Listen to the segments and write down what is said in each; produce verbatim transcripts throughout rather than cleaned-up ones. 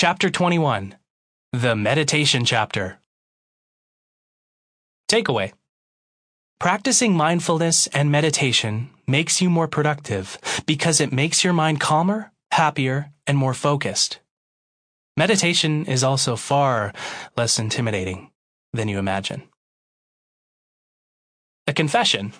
Chapter twenty-one, The Meditation Chapter. Takeaway. Practicing mindfulness and meditation makes you more productive because it makes your mind calmer, happier, and more focused. Meditation is also far less intimidating than you imagine. A confession.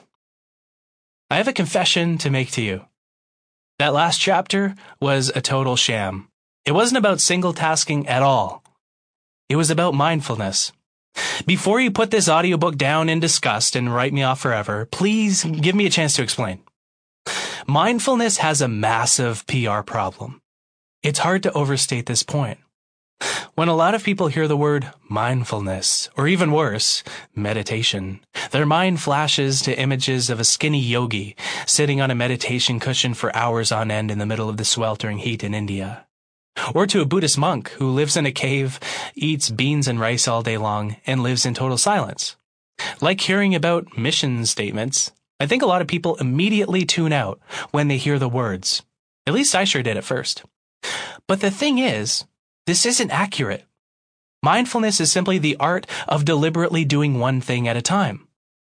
I have a confession to make to you. That last chapter was a total sham. It wasn't about single tasking at all. It was about mindfulness. Before you put this audiobook down in disgust and write me off forever, please give me a chance to explain. Mindfulness has a massive P R problem. It's hard to overstate this point. When a lot of people hear the word mindfulness, or even worse, meditation, their mind flashes to images of a skinny yogi sitting on a meditation cushion for hours on end in the middle of the sweltering heat in India. Or to a Buddhist monk who lives in a cave, eats beans and rice all day long, and lives in total silence. Like hearing about mission statements, I think a lot of people immediately tune out when they hear the words. At least I sure did at first. But the thing is, this isn't accurate. Mindfulness is simply the art of deliberately doing one thing at a time.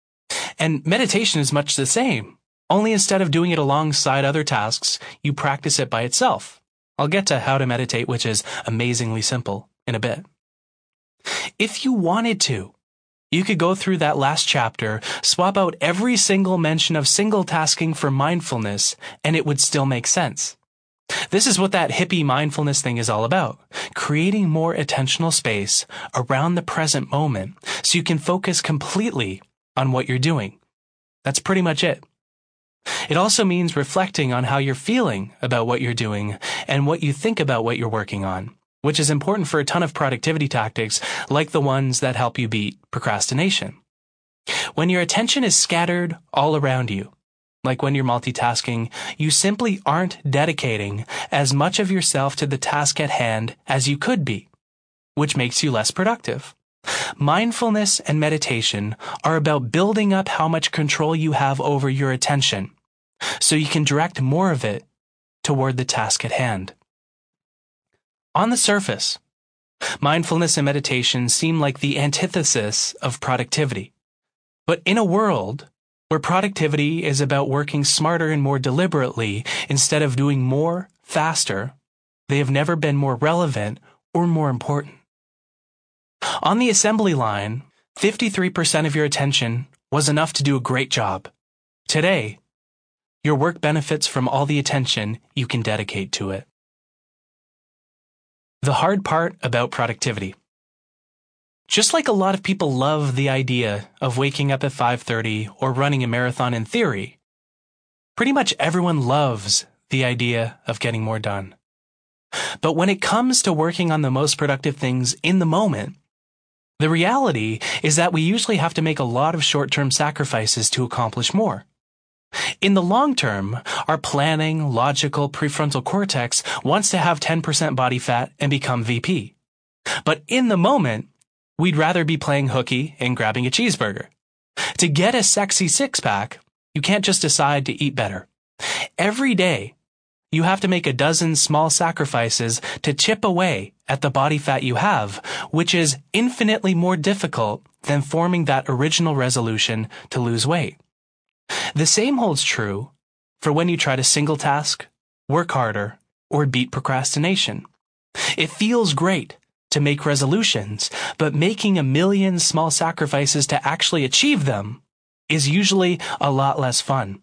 And meditation is much the same, only instead of doing it alongside other tasks, you practice it by itself. I'll get to how to meditate, which is amazingly simple, in a bit. If you wanted to, you could go through that last chapter, swap out every single mention of single tasking for mindfulness, and it would still make sense. This is what that hippie mindfulness thing is all about, creating more attentional space around the present moment so you can focus completely on what you're doing. That's pretty much it. It also means reflecting on how you're feeling about what you're doing and what you think about what you're working on, which is important for a ton of productivity tactics like the ones that help you beat procrastination. When your attention is scattered all around you, like when you're multitasking, you simply aren't dedicating as much of yourself to the task at hand as you could be, which makes you less productive. Mindfulness and meditation are about building up how much control you have over your attention, so you can direct more of it toward the task at hand. On the surface, mindfulness and meditation seem like the antithesis of productivity. But in a world where productivity is about working smarter and more deliberately instead of doing more faster, they have never been more relevant or more important. On the assembly line, fifty-three percent of your attention was enough to do a great job. Today, your work benefits from all the attention you can dedicate to it. The hard part about productivity. Just like a lot of people love the idea of waking up at five thirty or running a marathon in theory, pretty much everyone loves the idea of getting more done. But when it comes to working on the most productive things in the moment, the reality is that we usually have to make a lot of short-term sacrifices to accomplish more. In the long term, our planning, logical prefrontal cortex wants to have ten percent body fat and become V P. But in the moment, we'd rather be playing hooky and grabbing a cheeseburger. To get a sexy six-pack, you can't just decide to eat better. Every day, you have to make a dozen small sacrifices to chip away at the body fat you have, which is infinitely more difficult than forming that original resolution to lose weight. The same holds true for when you try to single task, work harder, or beat procrastination. It feels great to make resolutions, but making a million small sacrifices to actually achieve them is usually a lot less fun.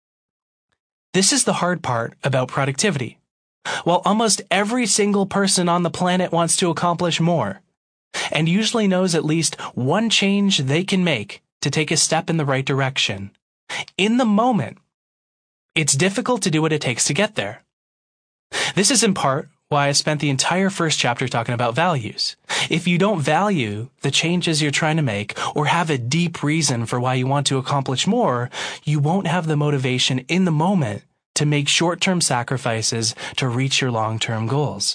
This is the hard part about productivity. While almost every single person on the planet wants to accomplish more, and usually knows at least one change they can make to take a step in the right direction, in the moment, it's difficult to do what it takes to get there. This is in part why I spent the entire first chapter talking about values. If you don't value the changes you're trying to make or have a deep reason for why you want to accomplish more, you won't have the motivation in the moment to make short-term sacrifices to reach your long-term goals.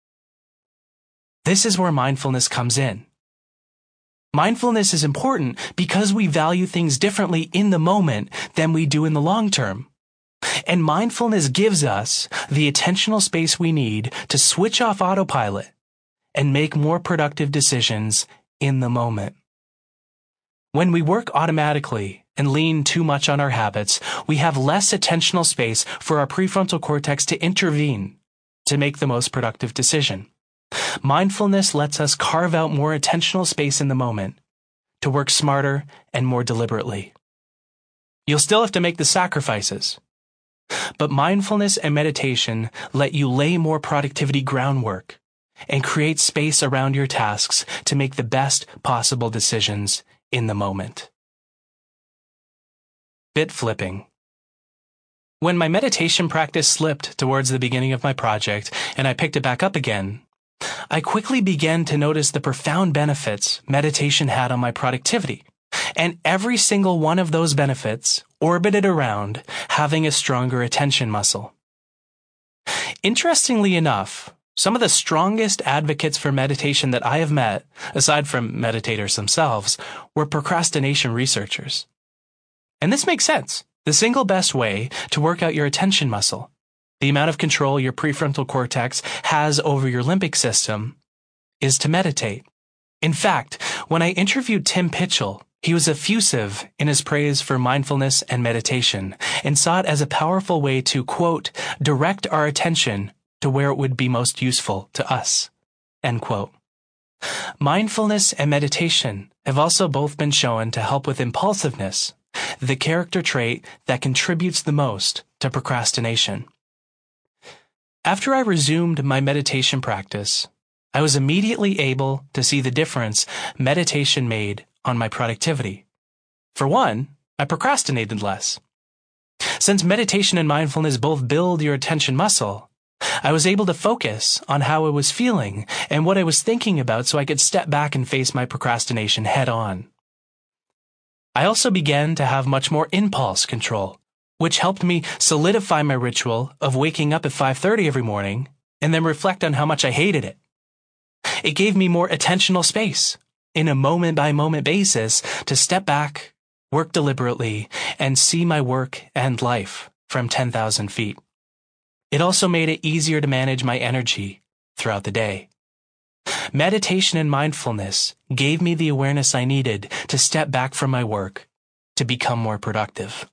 This is where mindfulness comes in. Mindfulness is important because we value things differently in the moment than we do in the long term. And mindfulness gives us the attentional space we need to switch off autopilot and make more productive decisions in the moment. When we work automatically and lean too much on our habits, we have less attentional space for our prefrontal cortex to intervene to make the most productive decision. Mindfulness lets us carve out more attentional space in the moment to work smarter and more deliberately. You'll still have to make the sacrifices, but mindfulness and meditation let you lay more productivity groundwork and create space around your tasks to make the best possible decisions in the moment. Bit flipping. When my meditation practice slipped towards the beginning of my project and I picked it back up again, I quickly began to notice the profound benefits meditation had on my productivity, and every single one of those benefits orbited around having a stronger attention muscle. Interestingly enough, some of the strongest advocates for meditation that I have met, aside from meditators themselves, were procrastination researchers. And this makes sense. The single best way to work out your attention muscle, the amount of control your prefrontal cortex has over your limbic system, is to meditate. In fact, when I interviewed Tim Pitchell, he was effusive in his praise for mindfulness and meditation and saw it as a powerful way to, quote, direct our attention to where it would be most useful to us, end quote. Mindfulness and meditation have also both been shown to help with impulsiveness, the character trait that contributes the most to procrastination. After I resumed my meditation practice, I was immediately able to see the difference meditation made on my productivity. For one, I procrastinated less. Since meditation and mindfulness both build your attention muscle, I was able to focus on how I was feeling and what I was thinking about so I could step back and face my procrastination head on. I also began to have much more impulse control, which helped me solidify my ritual of waking up at five thirty every morning and then reflect on how much I hated it. It gave me more attentional space in a moment-by-moment basis to step back, work deliberately, and see my work and life from ten thousand feet. It also made it easier to manage my energy throughout the day. Meditation and mindfulness gave me the awareness I needed to step back from my work to become more productive.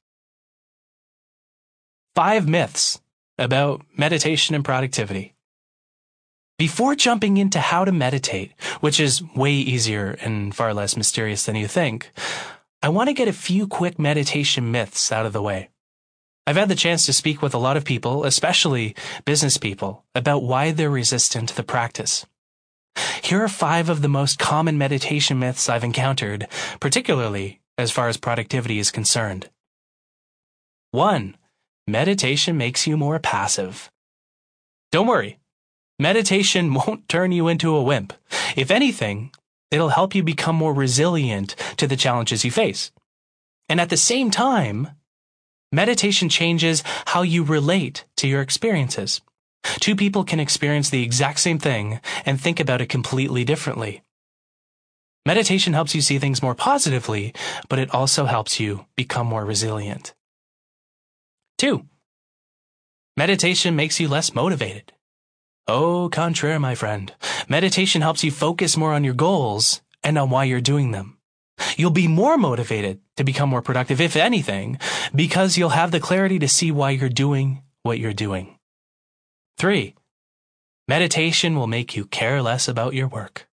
Five myths about meditation and productivity. Before jumping into how to meditate, which is way easier and far less mysterious than you think, I want to get a few quick meditation myths out of the way. I've had the chance to speak with a lot of people, especially business people, about why they're resistant to the practice. Here are five of the most common meditation myths I've encountered, particularly as far as productivity is concerned. One, meditation makes you more passive. Don't worry. Meditation won't turn you into a wimp. If anything, it'll help you become more resilient to the challenges you face. And at the same time, meditation changes how you relate to your experiences. Two people can experience the exact same thing and think about it completely differently. Meditation helps you see things more positively, but it also helps you become more resilient. Two, meditation makes you less motivated. Au contraire, my friend. Meditation helps you focus more on your goals and on why you're doing them. You'll be more motivated to become more productive, if anything, because you'll have the clarity to see why you're doing what you're doing. Three, meditation will make you care less about your work.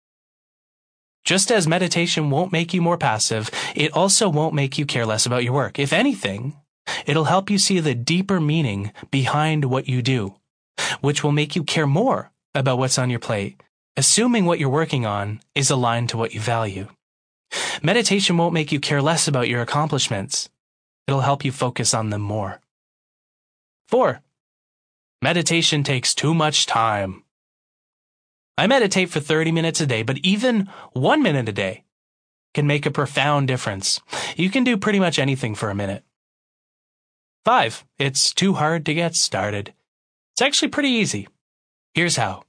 Just as meditation won't make you more passive, it also won't make you care less about your work. If anything, it'll help you see the deeper meaning behind what you do, which will make you care more about what's on your plate, assuming what you're working on is aligned to what you value. Meditation won't make you care less about your accomplishments. It'll help you focus on them more. Four, meditation takes too much time. I meditate for thirty minutes a day, but even one minute a day can make a profound difference. You can do pretty much anything for a minute. Five, it's too hard to get started. It's actually pretty easy. Here's how.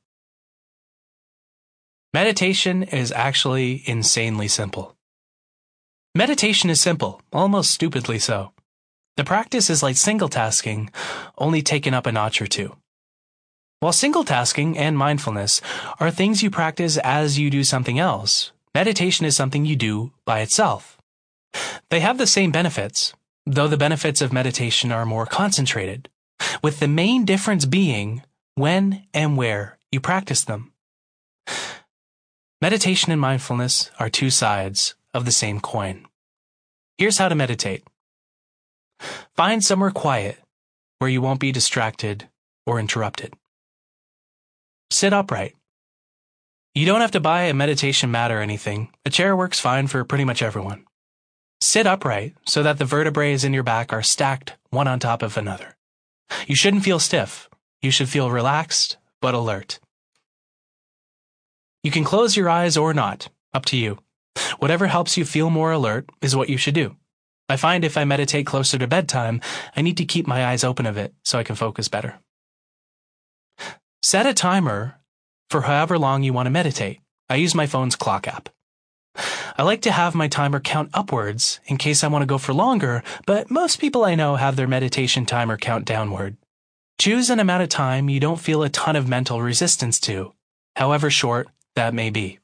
Meditation is actually insanely simple. Meditation is simple, almost stupidly so. The practice is like single tasking, only taken up a notch or two. While single tasking and mindfulness are things you practice as you do something else, meditation is something you do by itself. They have the same benefits, though the benefits of meditation are more concentrated, with the main difference being when and where you practice them. Meditation and mindfulness are two sides of the same coin. Here's how to meditate. Find somewhere quiet where you won't be distracted or interrupted. Sit upright. You don't have to buy a meditation mat or anything. A chair works fine for pretty much everyone. Sit upright so that the vertebrae in your back are stacked one on top of another. You shouldn't feel stiff. You should feel relaxed but alert. You can close your eyes or not, up to you. Whatever helps you feel more alert is what you should do. I find if I meditate closer to bedtime, I need to keep my eyes open a bit so I can focus better. Set a timer for however long you want to meditate. I use my phone's clock app. I like to have my timer count upwards in case I want to go for longer, but most people I know have their meditation timer count downward. Choose an amount of time you don't feel a ton of mental resistance to, however short that may be.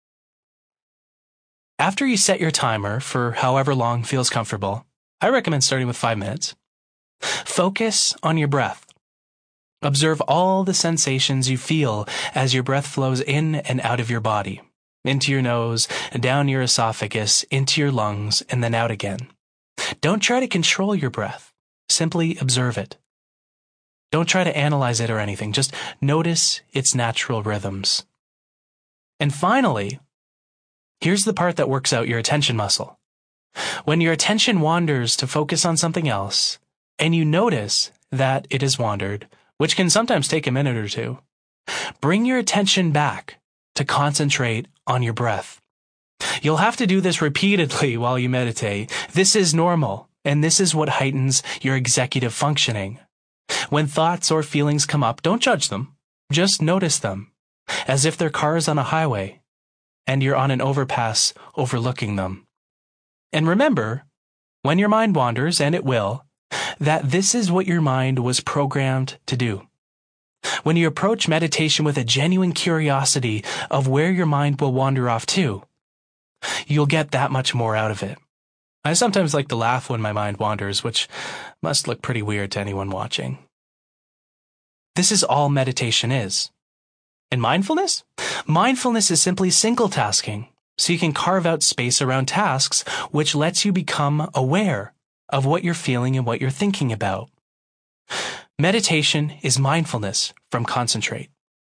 After you set your timer for however long feels comfortable, I recommend starting with five minutes. Focus on your breath. Observe all the sensations you feel as your breath flows in and out of your body, into your nose, down your esophagus, into your lungs, and then out again. Don't try to control your breath. Simply observe it. Don't try to analyze it or anything. Just notice its natural rhythms. And finally, here's the part that works out your attention muscle. When your attention wanders to focus on something else, and you notice that it has wandered, which can sometimes take a minute or two, bring your attention back to concentrate on your breath. You'll have to do this repeatedly while you meditate. This is normal, and this is what heightens your executive functioning. When thoughts or feelings come up, don't judge them. Just notice them, as if they're cars on a highway, and you're on an overpass overlooking them. And remember, when your mind wanders, and it will, that this is what your mind was programmed to do. When you approach meditation with a genuine curiosity of where your mind will wander off to, you'll get that much more out of it. I sometimes like to laugh when my mind wanders, which must look pretty weird to anyone watching. This is all meditation is. And mindfulness? Mindfulness is simply single tasking, so you can carve out space around tasks, which lets you become aware of what you're feeling and what you're thinking about. Meditation is mindfulness from concentrate.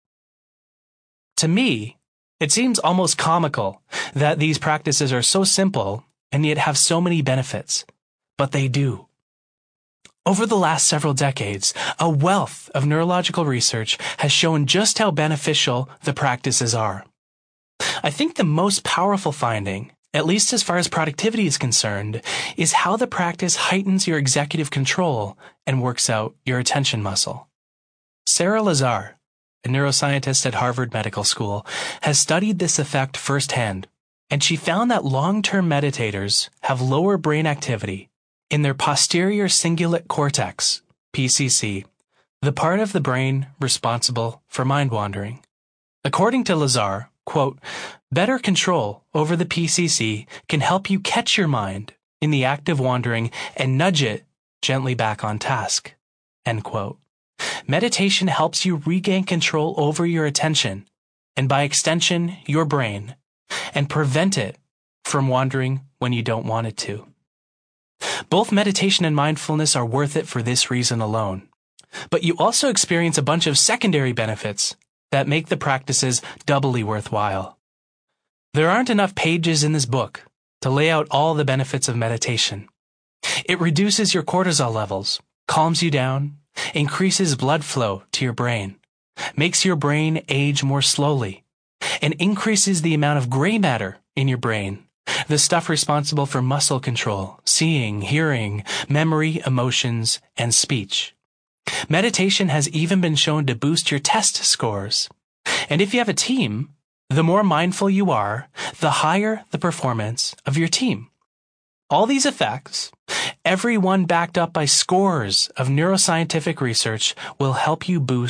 To me, it seems almost comical that these practices are so simple and yet have so many benefits, but they do. Over the last several decades, a wealth of neurological research has shown just how beneficial the practices are. I think the most powerful finding, at least as far as productivity is concerned, is how the practice heightens your executive control and works out your attention muscle. Sarah Lazar, a neuroscientist at Harvard Medical School, has studied this effect firsthand, and she found that long-term meditators have lower brain activity in their posterior cingulate cortex, P C C, the part of the brain responsible for mind wandering. According to Lazar, quote, better control over the P C C can help you catch your mind in the act of wandering and nudge it gently back on task, end quote. Meditation helps you regain control over your attention, and by extension, your brain, and prevent it from wandering when you don't want it to. Both meditation and mindfulness are worth it for this reason alone. But you also experience a bunch of secondary benefits that make the practices doubly worthwhile. There aren't enough pages in this book to lay out all the benefits of meditation. It reduces your cortisol levels, calms you down, increases blood flow to your brain, makes your brain age more slowly, and increases the amount of gray matter in your brain, the stuff responsible for muscle control, seeing, hearing, memory, emotions, and speech. Meditation has even been shown to boost your test scores. And if you have a team, the more mindful you are, the higher the performance of your team. All these effects, every one backed up by scores of neuroscientific research, will help you boost your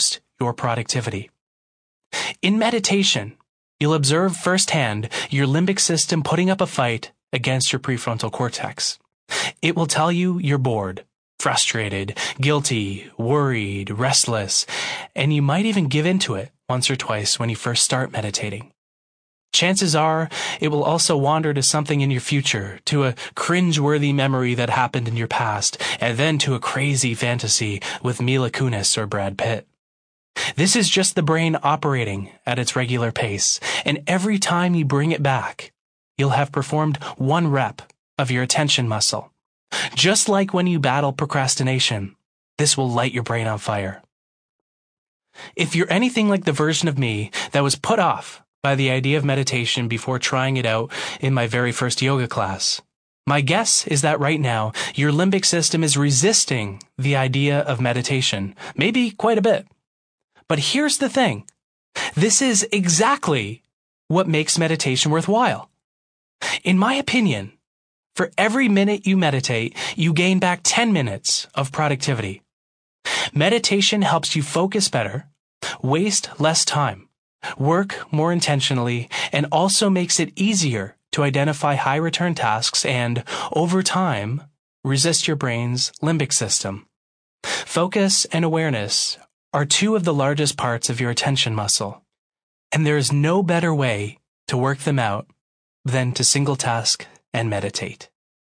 your productivity. In meditation, you'll observe firsthand your limbic system putting up a fight against your prefrontal cortex. It will tell you you're bored, frustrated, guilty, worried, restless, and you might even give in to it once or twice when you first start meditating. Chances are it will also wander to something in your future, to a cringe-worthy memory that happened in your past, and then to a crazy fantasy with Mila Kunis or Brad Pitt. This is just the brain operating at its regular pace, and every time you bring it back, you'll have performed one rep of your attention muscle. Just like when you battle procrastination, this will light your brain on fire. If you're anything like the version of me that was put off by the idea of meditation before trying it out in my very first yoga class, my guess is that right now your limbic system is resisting the idea of meditation, maybe quite a bit. But here's the thing. This is exactly what makes meditation worthwhile. In my opinion, for every minute you meditate, you gain back ten minutes of productivity. Meditation helps you focus better, waste less time, work more intentionally, and also makes it easier to identify high-return tasks and, over time, resist your brain's limbic system. Focus and awareness are two of the largest parts of your attention muscle, and there is no better way to work them out than to single task and meditate.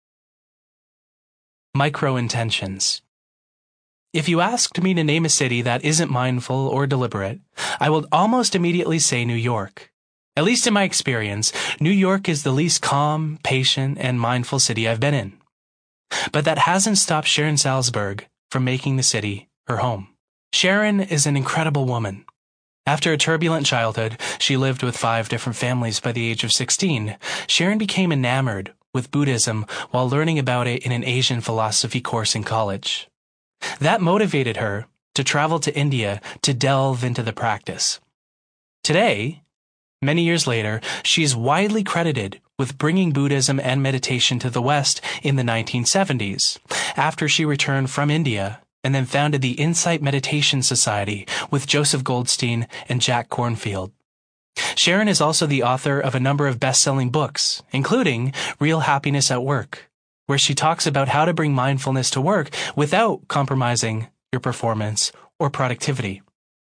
Micro-intentions. If you asked me to name a city that isn't mindful or deliberate, I would almost immediately say New York. At least in my experience, New York is the least calm, patient, and mindful city I've been in. But that hasn't stopped Sharon Salzberg from making the city her home. Sharon is an incredible woman. After a turbulent childhood, she lived with five different families by the age of sixteen. Sharon became enamored with Buddhism while learning about it in an Asian philosophy course in college. That motivated her to travel to India to delve into the practice. Today, many years later, she is widely credited with bringing Buddhism and meditation to the West in the nineteen seventies, after she returned from India and then founded the Insight Meditation Society with Joseph Goldstein and Jack Kornfield. Sharon is also the author of a number of best-selling books, including Real Happiness at Work, where she talks about how to bring mindfulness to work without compromising your performance or productivity.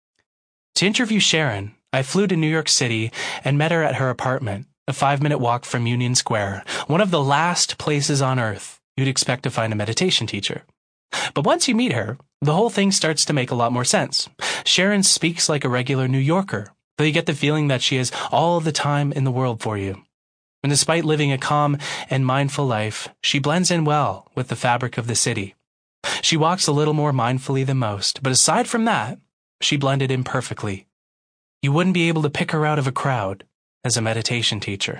To interview Sharon, I flew to New York City and met her at her apartment, a five-minute walk from Union Square, one of the last places on earth you'd expect to find a meditation teacher. But once you meet her, the whole thing starts to make a lot more sense. Sharon speaks like a regular New Yorker, though you get the feeling that she has all the time in the world for you. And despite living a calm and mindful life, she blends in well with the fabric of the city. She walks a little more mindfully than most, but aside from that, she blended in perfectly. You wouldn't be able to pick her out of a crowd as a meditation teacher.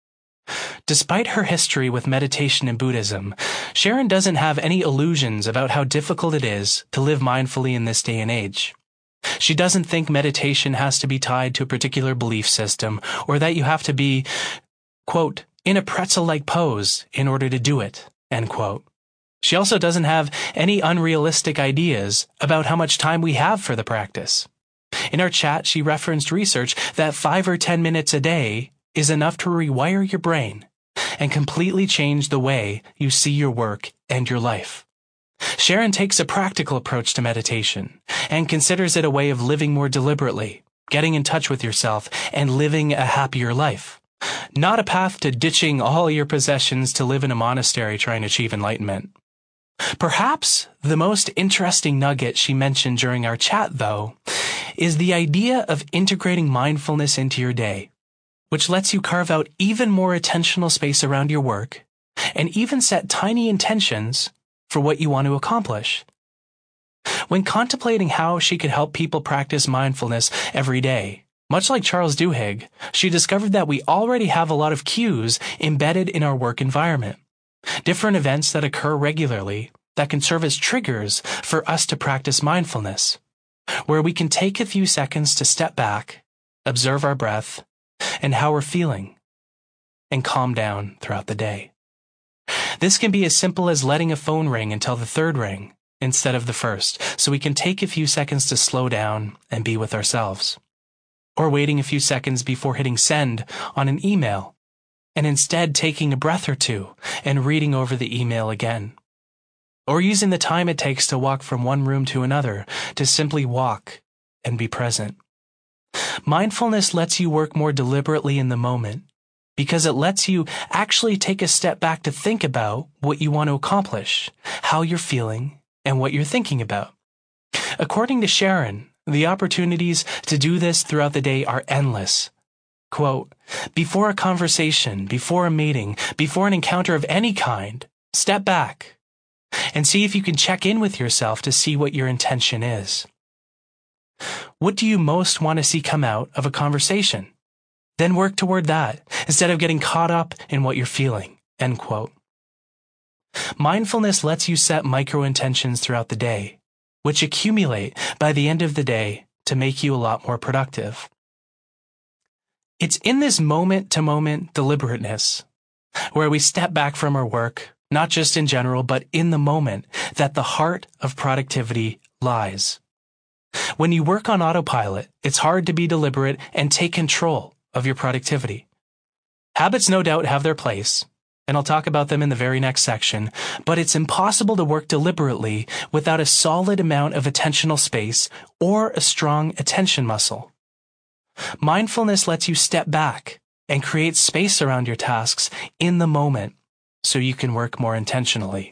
Despite her history with meditation and Buddhism, Sharon doesn't have any illusions about how difficult it is to live mindfully in this day and age. She doesn't think meditation has to be tied to a particular belief system or that you have to be, quote, in a pretzel-like pose in order to do it, end quote. She also doesn't have any unrealistic ideas about how much time we have for the practice. In our chat, she referenced research that five or ten minutes a day is enough to rewire your brain and completely change the way you see your work and your life. Sharon takes a practical approach to meditation and considers it a way of living more deliberately, getting in touch with yourself, and living a happier life. Not a path to ditching all your possessions to live in a monastery trying to achieve enlightenment. Perhaps the most interesting nugget she mentioned during our chat, though, is the idea of integrating mindfulness into your day, which lets you carve out even more attentional space around your work and even set tiny intentions for what you want to accomplish. When contemplating how she could help people practice mindfulness every day, much like Charles Duhigg, she discovered that we already have a lot of cues embedded in our work environment. Different events that occur regularly that can serve as triggers for us to practice mindfulness, where we can take a few seconds to step back, observe our breath, and how we're feeling, and calm down throughout the day. This can be as simple as letting a phone ring until the third ring, instead of the first, so we can take a few seconds to slow down and be with ourselves. Or waiting a few seconds before hitting send on an email, and instead taking a breath or two and reading over the email again. Or using the time it takes to walk from one room to another to simply walk and be present. Mindfulness lets you work more deliberately in the moment because it lets you actually take a step back to think about what you want to accomplish, how you're feeling, and what you're thinking about. According to Sharon, the opportunities to do this throughout the day are endless. Quote, before a conversation, before a meeting, before an encounter of any kind, step back and see if you can check in with yourself to see what your intention is. What do you most want to see come out of a conversation? Then work toward that instead of getting caught up in what you're feeling. End quote. Mindfulness lets you set micro intentions throughout the day, which accumulate by the end of the day to make you a lot more productive. It's in this moment-to-moment deliberateness, where we step back from our work, not just in general, but in the moment, that the heart of productivity lies. When you work on autopilot, it's hard to be deliberate and take control of your productivity. Habits no doubt have their place, and I'll talk about them in the very next section, but it's impossible to work deliberately without a solid amount of attentional space or a strong attention muscle. Mindfulness lets you step back and create space around your tasks in the moment so you can work more intentionally.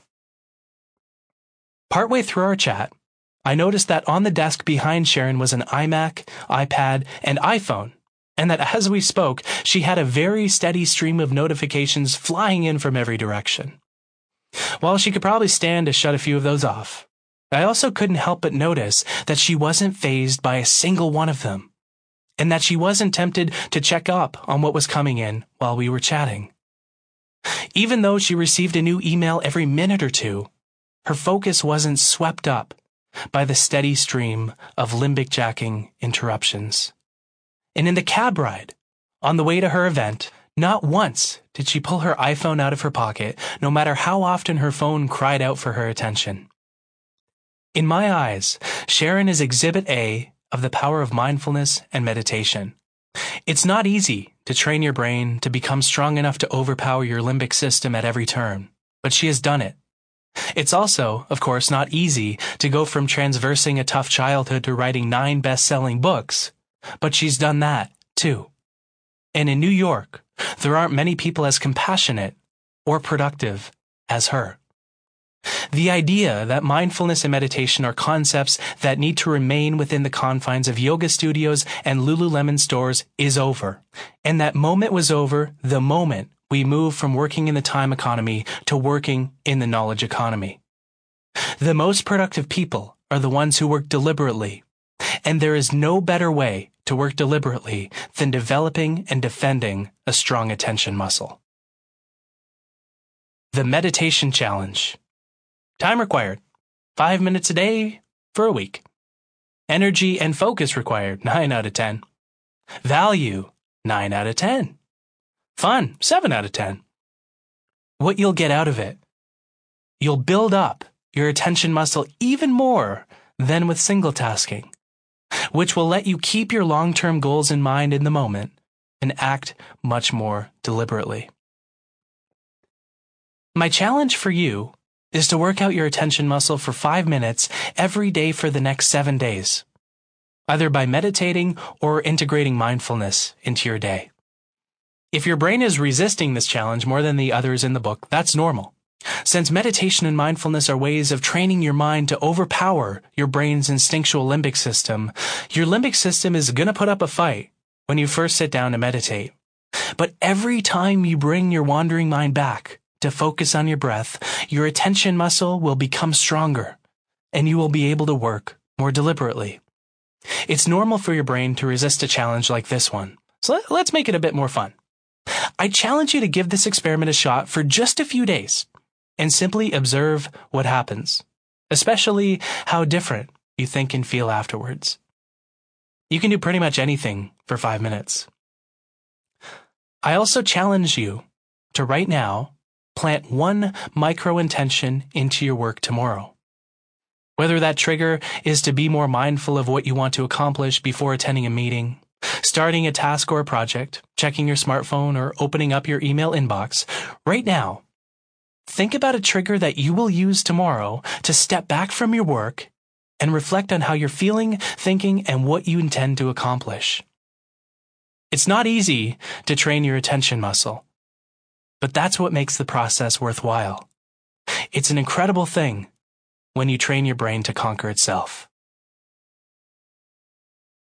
Partway through our chat, I noticed that on the desk behind Sharon was an iMac, iPad, and iPhone, and that as we spoke, she had a very steady stream of notifications flying in from every direction. While she could probably stand to shut a few of those off, I also couldn't help but notice that she wasn't fazed by a single one of them, and that she wasn't tempted to check up on what was coming in while we were chatting. Even though she received a new email every minute or two, her focus wasn't swept up by the steady stream of limbic jacking interruptions. And in the cab ride, on the way to her event, not once did she pull her iPhone out of her pocket, no matter how often her phone cried out for her attention. In my eyes, Sharon is Exhibit A of the power of mindfulness and meditation. It's not easy to train your brain to become strong enough to overpower your limbic system at every turn, but she has done it. It's also, of course, not easy to go from transversing a tough childhood to writing nine best-selling books, but she's done that, too. And in New York, there aren't many people as compassionate or productive as her. The idea that mindfulness and meditation are concepts that need to remain within the confines of yoga studios and Lululemon stores is over. And that moment was over the moment we moved from working in the time economy to working in the knowledge economy. The most productive people are the ones who work deliberately. And there is no better way to work deliberately than developing and defending a strong attention muscle. The Meditation Challenge. Time required, five minutes a day for a week. Energy and focus required, nine out of ten. Value, nine out of ten. Fun, seven out of ten. What you'll get out of it. You'll build up your attention muscle even more than with single tasking, which will let you keep your long-term goals in mind in the moment and act much more deliberately. My challenge for you is to work out your attention muscle for five minutes every day for the next seven days, either by meditating or integrating mindfulness into your day. If your brain is resisting this challenge more than the others in the book, that's normal. Since meditation and mindfulness are ways of training your mind to overpower your brain's instinctual limbic system, your limbic system is going to put up a fight when you first sit down to meditate. But every time you bring your wandering mind back to focus on your breath, your attention muscle will become stronger, and you will be able to work more deliberately. It's normal for your brain to resist a challenge like this one, so let's make it a bit more fun. I challenge you to give this experiment a shot for just a few days and simply observe what happens, especially how different you think and feel afterwards. You can do pretty much anything for five minutes. I also challenge you to right now plant one micro intention into your work tomorrow. Whether that trigger is to be more mindful of what you want to accomplish before attending a meeting, starting a task or a project, checking your smartphone, or opening up your email inbox, right now, think about a trigger that you will use tomorrow to step back from your work and reflect on how you're feeling, thinking, and what you intend to accomplish. It's not easy to train your attention muscle, but that's what makes the process worthwhile. It's an incredible thing when you train your brain to conquer itself.